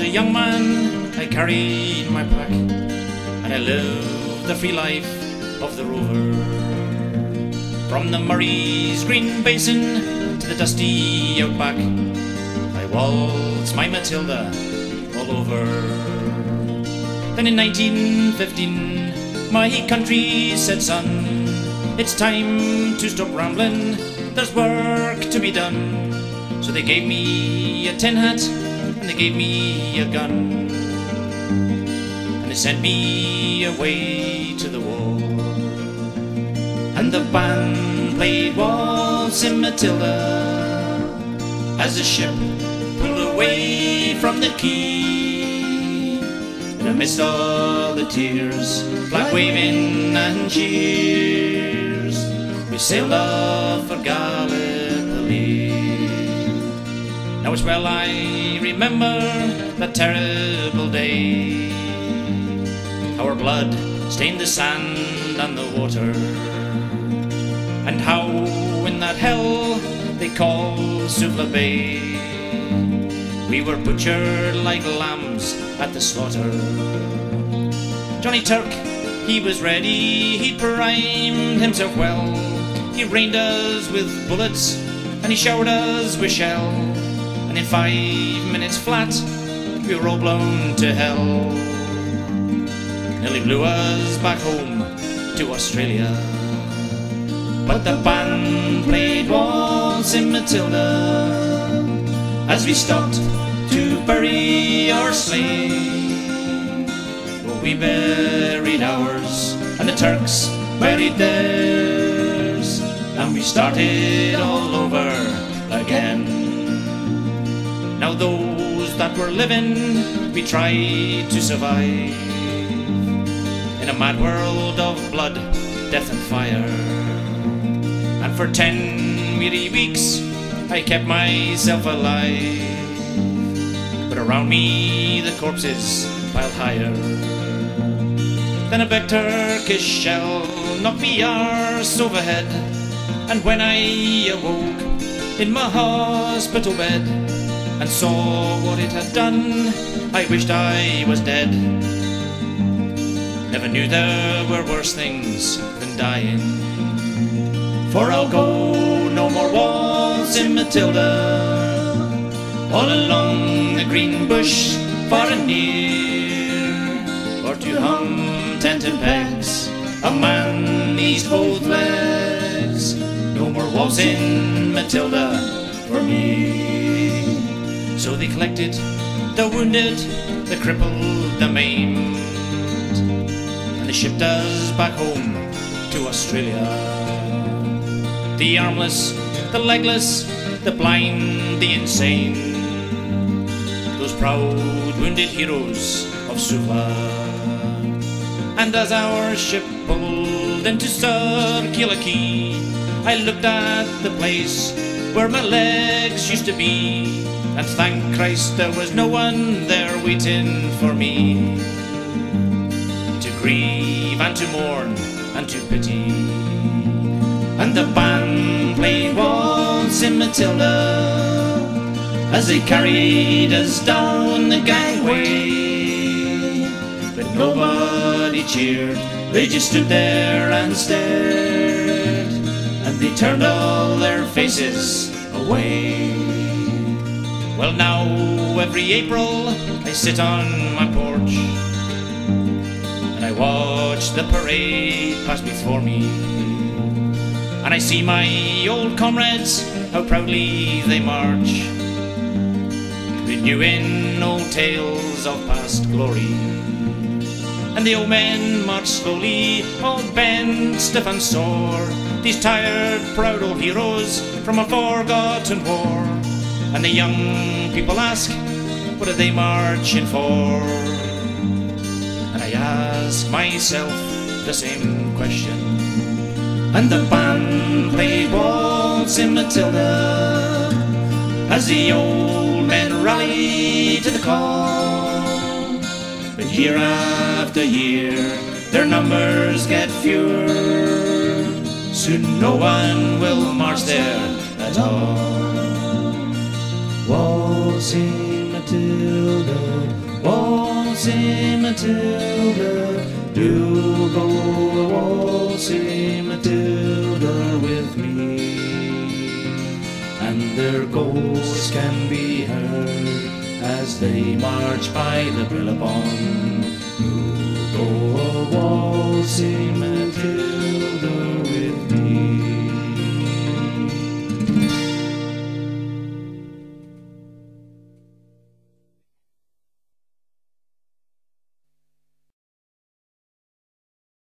young man, I carried my pack, and I lived the free life of the rover. From the Murray's green basin to the dusty outback, I waltzed my Matilda all over. Then in 1915, my country said, son, it's time to stop rambling, there's work to be done. So they gave me a tin hat, and they gave me a gun, and they sent me away to the war. And the band played Waltzing Matilda as the ship pulled away from the quay. And amidst all the tears, flag waving and cheers, we sailed off for Gallipoli. Now it's well I remember that terrible day, how our blood stained the sand and the water, and how in that hell they called Suvla Bay we were butchered like lambs at the slaughter. Johnny Turk, he was ready, he'd primed himself well. He rained us with bullets and he showered us with shell, and in 5 minutes flat we were all blown to hell. Nearly blew us back home to Australia. But the band played Waltzing Matilda as we stopped to bury our slain. Well, we buried ours and the Turks buried theirs, and we started all over again. Now those that were living, we tried to survive in a mad world of blood, death and fire. And for 10 weary weeks I kept myself alive, but around me the corpses piled higher. Then a big Turkish shell knocked me arse overhead, and when I awoke in my hospital bed and saw what it had done, I wished I was dead. Never knew there were worse things than dying. For I'll go no more waltzing Matilda all along the green bush far and near, or to hum tented pegs a man needs both legs. No more waltzing Matilda for me. So they collected the wounded, the crippled, the maimed, and they shipped us back home to Australia. The armless, the legless, the blind, the insane, those proud wounded heroes of Suvla. And as our ship pulled into Circular Quay, I looked at the place where my legs used to be, and thank Christ there was no one there waiting for me to grieve and to mourn and to pity. And the band played Waltzing Matilda as they carried us down the gangway, but nobody cheered, they just stood there and stared, and they turned all their faces away. Well, now every April I sit on my porch and I watch the parade pass before me, and I see my old comrades, how proudly they march, renewing old tales of past glory. And the old men march slowly, all bent, stiff and sore, these tired, proud old heroes from a forgotten war. And the young people ask, what are they marching for? And I ask myself the same question. And the band played Waltzing Matilda as the old men rallied to the call. But year after year their numbers get fewer, soon no one will march there at all. Waltzing Matilda, Matilda, do go a-waltzing Matilda with me. And their ghosts can be heard as they march by the Billabong. Do go a-waltzing Matilda with me.